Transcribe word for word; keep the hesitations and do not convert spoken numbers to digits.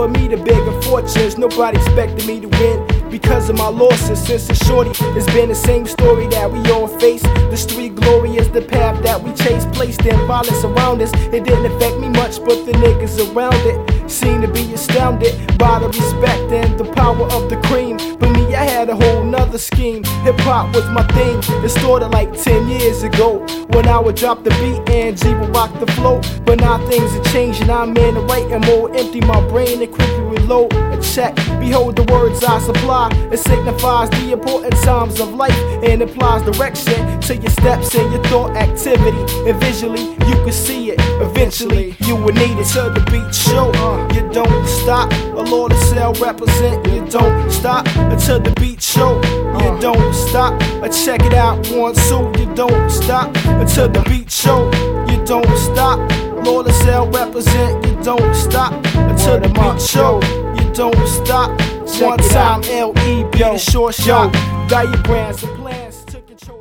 me to bigger fortunes. Nobody expected me to win because of my losses. Since a shorty, it's been the same story that we all face. The street glory is the path that we chase. Placed in violence around us, it didn't affect me much, but the niggas around it seem to be astounded by the respect and the power of the cream. But me, I had a whole nother scheme. Hip-hop was my thing. It started like ten years ago when I would drop the beat and G would rock the flow. But now things are changing, I'm in the writing mode. Empty my brain and quickly reload a check. Behold the words I supply. It signifies the important times of life and implies direction to your steps and your thought activity. And visually, you can see it. Eventually, you will need it. To the beat show, uh, you don't stop. A Lord of Cell represent, you don't stop. Until the beat show, you don't stop. Uh, check it out, one, two, you don't stop. Until the beat show, you don't stop. Lord of Cell represent, you don't stop. Until the beat show, you don't stop. One time, L E B, the short shot. Diagrams.